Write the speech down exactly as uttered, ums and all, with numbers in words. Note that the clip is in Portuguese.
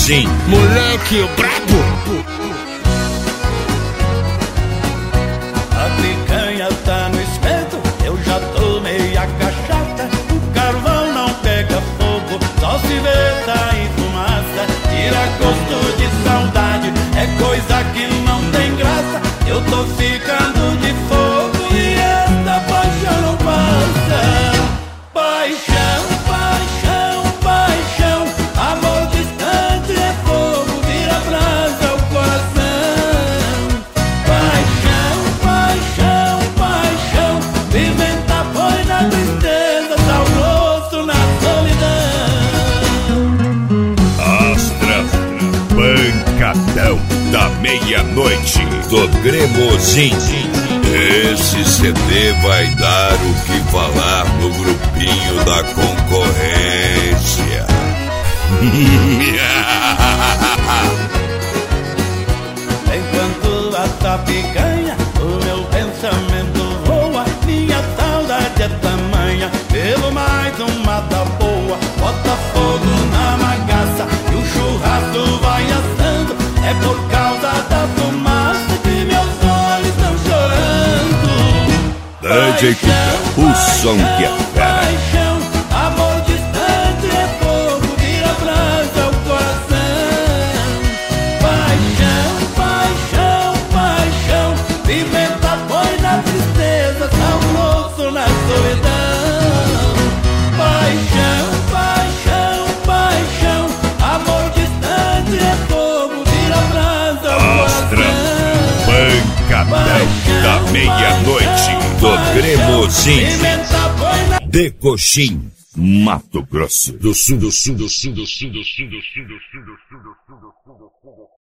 Cremosinho, moleque brabo. A picanha tá no espeto, eu já tomei a cachaça. O carvão não pega fogo, só se vê tá em fumaça. Tira gosto de saudade, é coisa que não tem graça. Eu tô ficando de fogo e esta paixão não passa. Paixão, paixão, paixão, amor distante é fogo, vira brasa o coração. Paixão, paixão, paixão, pimenta põe na tristeza, dá o rosto na solidão. Astra, pancadão da meia-noite do Cremosinho. Esse C D vai dar o que falar no grupinho da concorrência. Enquanto ata picanha, o meu pensamento voa. Minha saudade é tamanha, pelo mais uma da boa. Bota fogo na bagaça e o churrasco vai assando. É por causa da fumaça que meus olhos estão chorando. D J Cuca, o som que é fera. Paixão, amor distante é fogo, vira brasa o coração. Paixão, paixão, paixão, pimenta põe na tristeza, saboroso na solidão. Paixão, paixão, paixão, amor distante é fogo, vira brasa o coração. Pancadão da meia-noite do Cremosinho. De Coxim, Mato Grosso do Sul, do Sul, do Sul, do Sul, do Sul, do Sul, do Sul, do Sul, do Sul, do Sul.